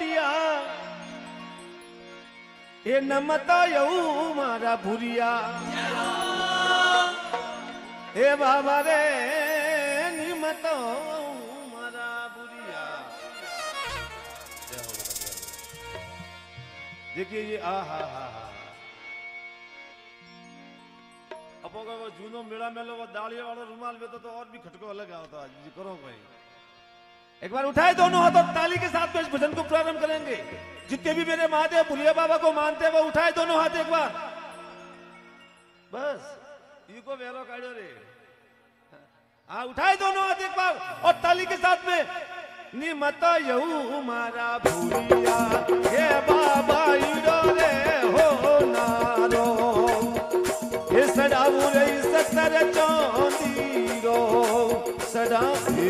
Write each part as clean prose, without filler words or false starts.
भुरिया ए नमता यऊ मारा भुरिया ए बाबा रे निमतो मारा भुरिया। देखिए ये आ हा हा अपो का वो जूनो मेला मेलो वो दालिया वाला रुमाल में तो और भी खटको अलग आता है जी। करो भाई एक बार उठाए दोनों हाथ और ताली के साथ में इस भजन को प्रारंभ करेंगे। जितने भी मेरे महादेव भुरिया बाबा को मानते हैं वो उठाए दोनों हाथ एक बार बस इको वेरो काढ़ो रे। हाँ उठाए दोनों हाथ एक बार और ताली के साथ में निमत यऊ मारा भुरिया ये बाबा इरो रे हो नारो ये सडाऊ रे सतर चांदी रो सदा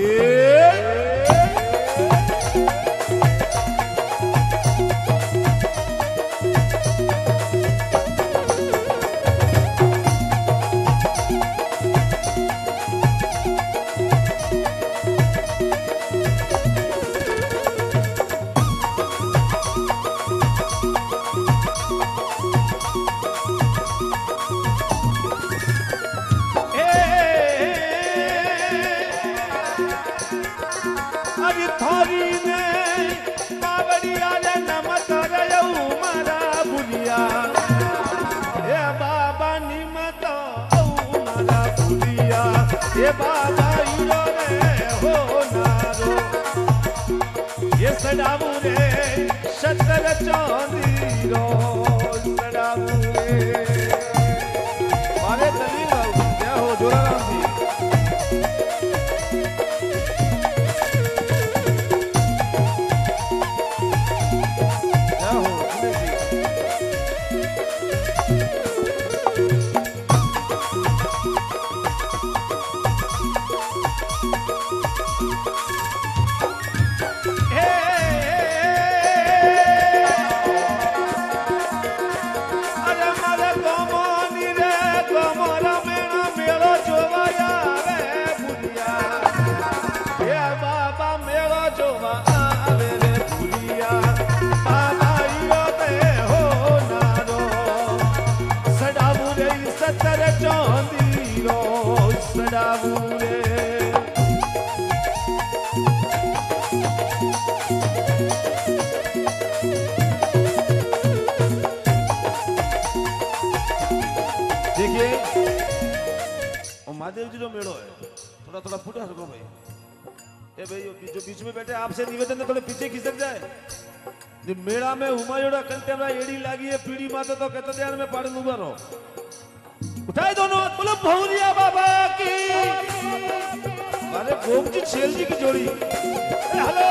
ये बाबा इरो रे हो नारो ये सडाऊ रे शतर चांदी रो सडाऊ रे मारे तली गाओ क्या हो जोराराम जी। क्या हो महादेव जी जो मेड़ो है थोड़ा थोड़ा फुटा सको भाई। ए भाई जो बीच में बैठे आपसे निवेदन है थोड़े पीछे खिसक जाए। मेड़ा में हुमायूं कंटे में एड़ी लागी है पीड़ी माते तो कहते ध्यान में पाड़ी उबा रहो। उठाए दोनों हाथ बोलो भौरिया बाबा की। अरे गोप जी छेल जी की जोड़ी हेलो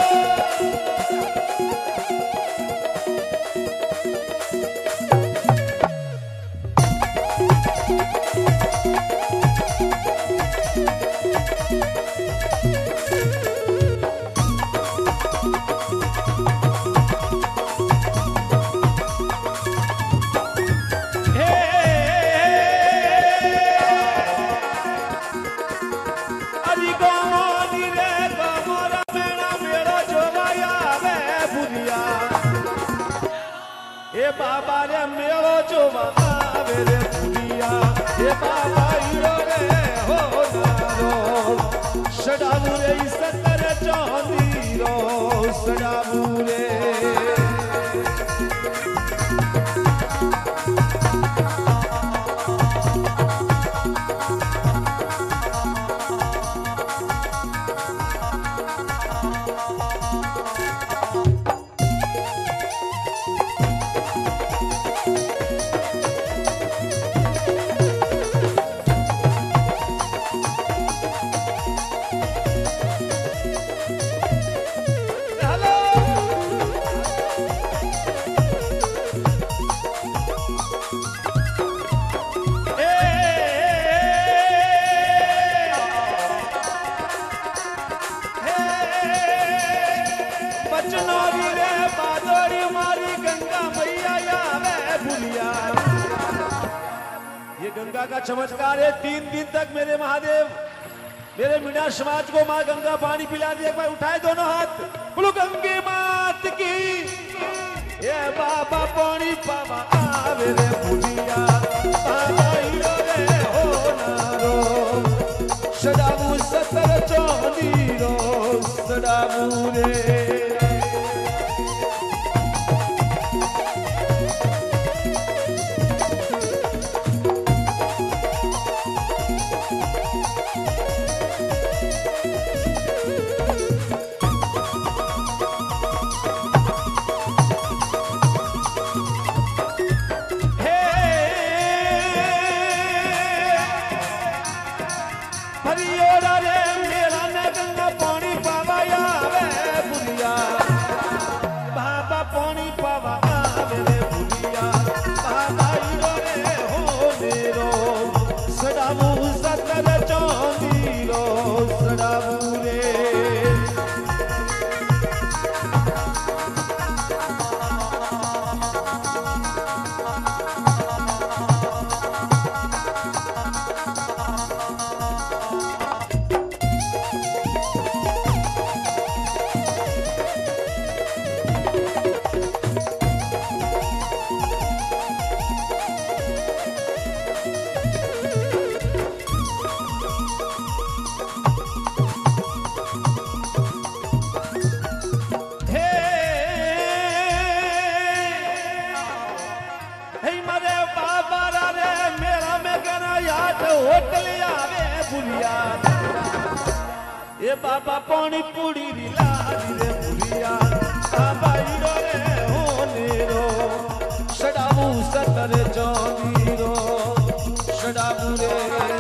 बाबा रे मेलो जोवा आवे रे भुरिया ये बाबा इरो रे हो नारो सडाऊ रे सतर चांदी रो सडाऊ रे। गंगा का चमत्कार है। 3 दिन तक मेरे महादेव मेरे मीणा समाज को माँ गंगा पानी पिला दिया। एक बार उठाए दोनों हाथ बोलो गंगे मात की। बाबा पानी पावा आवे रे बुढ़िया बाबा हीरो रे हो नारो सदाबू सतर चौनी रो सदाबू रे ये बाबा पानी पूरी लाली रे बुढ़िया बाबा हीरो रे हो नेरो सदाबू सतर चौनी रो सदाबू रे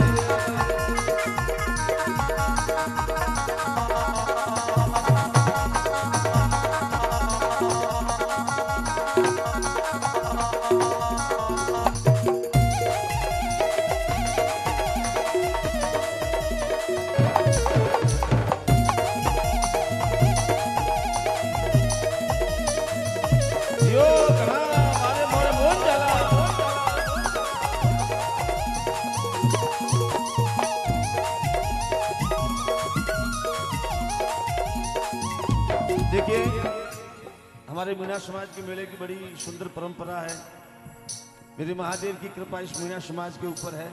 देखिए हमारे मीना समाज के मेले की बड़ी सुंदर परंपरा है। मेरे महादेव की कृपा इस मीना समाज के ऊपर है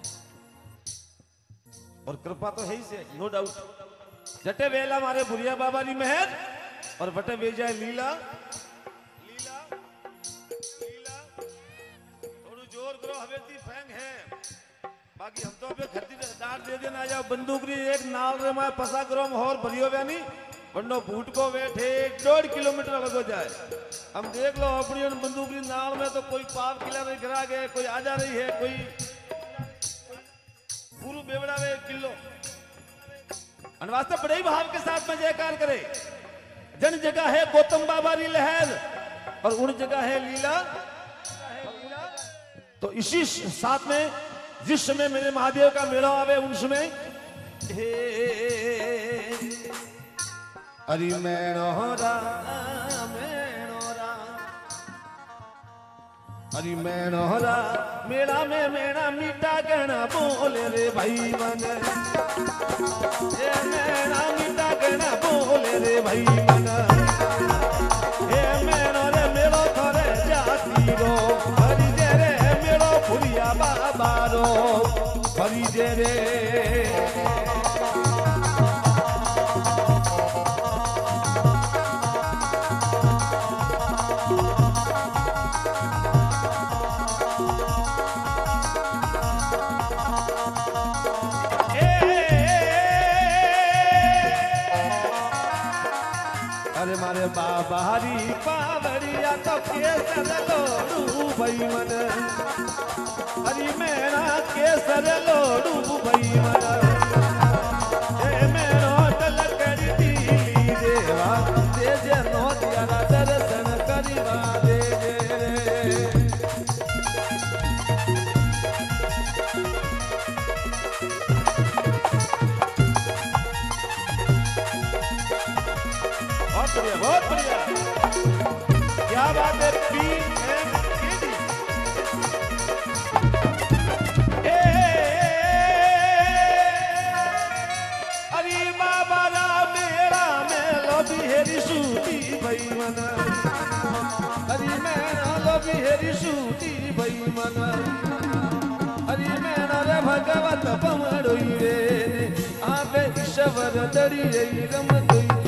और कृपा तो है ही से नो डाउट। जटे वेला हमारे बुढ़िया बाबा की मेहर और बटे वेजाए लीला लीला लीला थोड़ा जोर करो हवेती फेंग है बाकी हम तो अबे खर्ची डांट दे देना या बंदूक री एक नाल रे मैं पसा करो और भरियो व्यानी बंडो भूट को बैठे 1.5 किलोमीटर लगो जाए। हम देख लो अपनी बंदूक की नाल में तो कोई पाप किला नहीं गिरा गए कोई आ जा रही है कोई पूरू बेवड़ा वे 1 किलो वास्ते बड़े भाव के साथ में जयकार करे। जन जगह है गौतम बाबा की लहर और उन जगह है लीला। तो इसी साथ में जिस समय मेरे महादेव का मेला आवे उन समय अरे मैनोरा अरे मैनोरा मेरा में मेरा मीठा कहना बोले रे भाई मन ये मेरा मीठा कहना बोले रे भाई मन ये मैनो रे मेरो थोड़े जाती रो हरी दे रे मेरो फुलिया बाबा रो हरी दे रे बाबा हरी पावड़िया तो केसर लोडू भाई मन हरी मेरा केसर लोडू भाई मन ए मेरो तलकड़ी दीली देवा तेजे नो दिया दर्शन करिवा दे बहुत बढ़िया क्या बात है अरे बाबा मेरा मेलो बिहेरी सूती भाई मन हरी मैना लोभी हेरी सूटी भई मन हरी मैना रे भगवत पमड़ोई रे आपे ईश्वर दड़ी रही रम